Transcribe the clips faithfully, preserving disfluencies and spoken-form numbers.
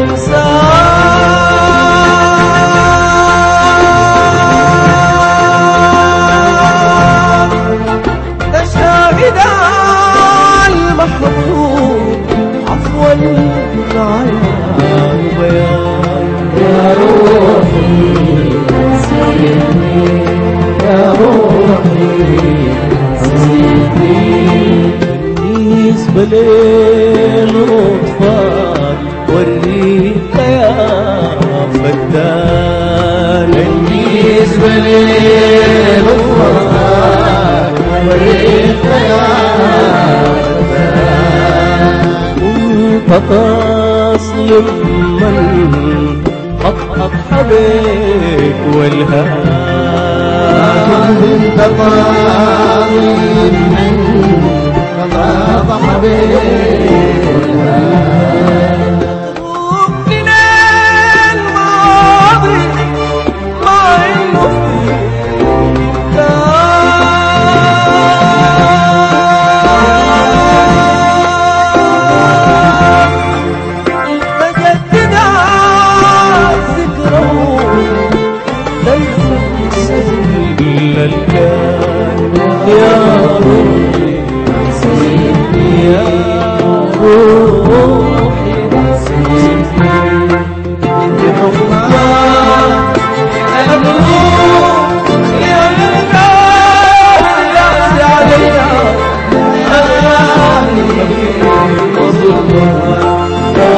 بليل وطفال وريك يا فتان النيس بليل وطفال وريك يا فتان تتصل من قطعت حبيك والهام تتصل من قطعت حبيك والهام وقتنا الماضي مع انه يا روحي يا روحي بحبك أدوم يا الناس علينا يا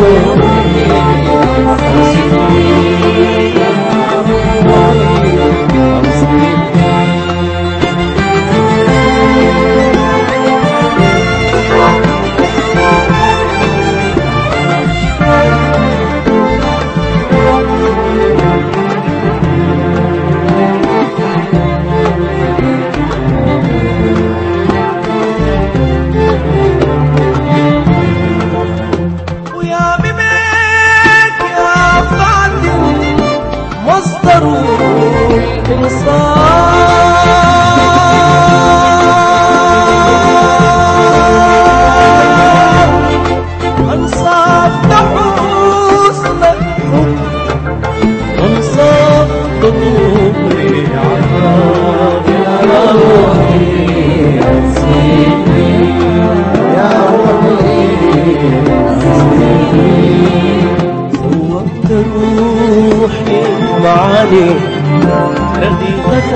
روحي معاني رقيقة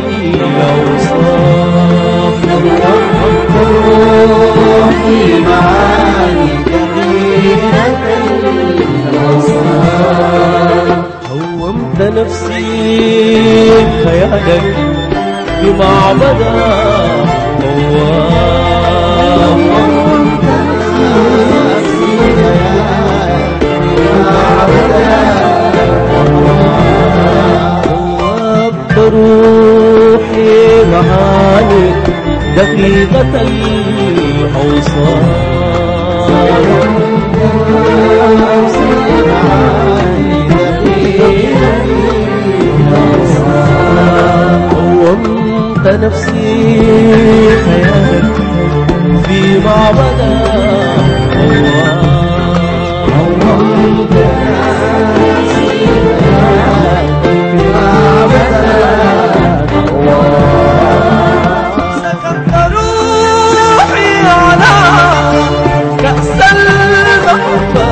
الأوصاف روحي معاني رقيقة الأوصاف هومت نفسي خيالك بمعبدة طواف هومت نفسي خيالك بمعبدة روحي معاني دقيقة الأوصاف قومت نفسي خيالك في معبدة قومت نفسي خيالك في معبدة سكبت روحي على كأس المحبة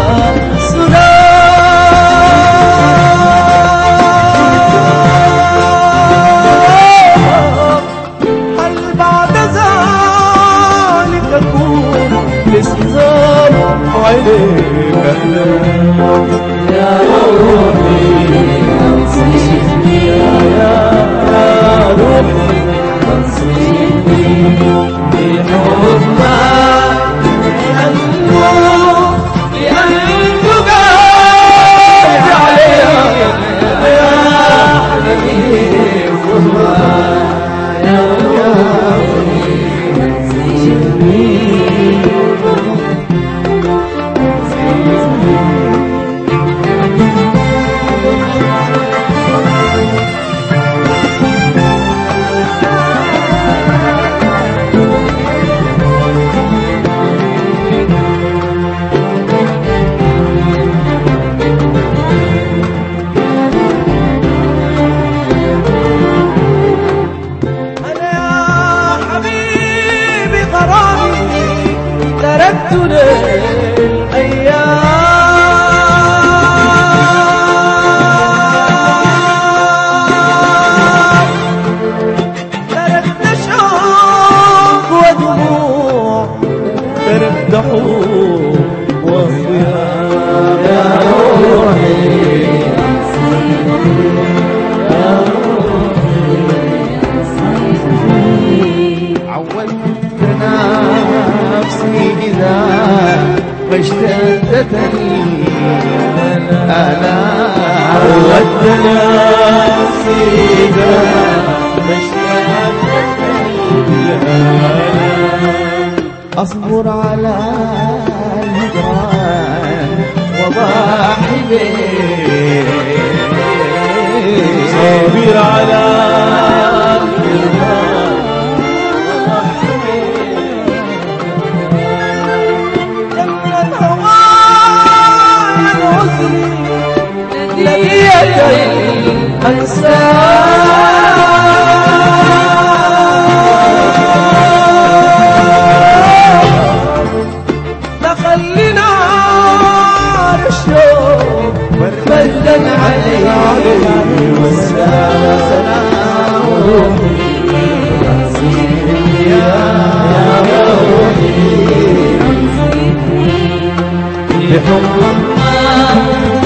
سلام هل بعد ذلك أكون لسزال عينيك أهلا يا روحي أنصفني يا روحي أنصفني بحبك لأنك قادر عليها يا حبيبي يا روحي أنصفني أنا ودنا سيدا مشتاق أصبر على الهجران وضاحي صابر على دخل نار الشوق بردا عليه والسلام روحي يا روحي بحب الله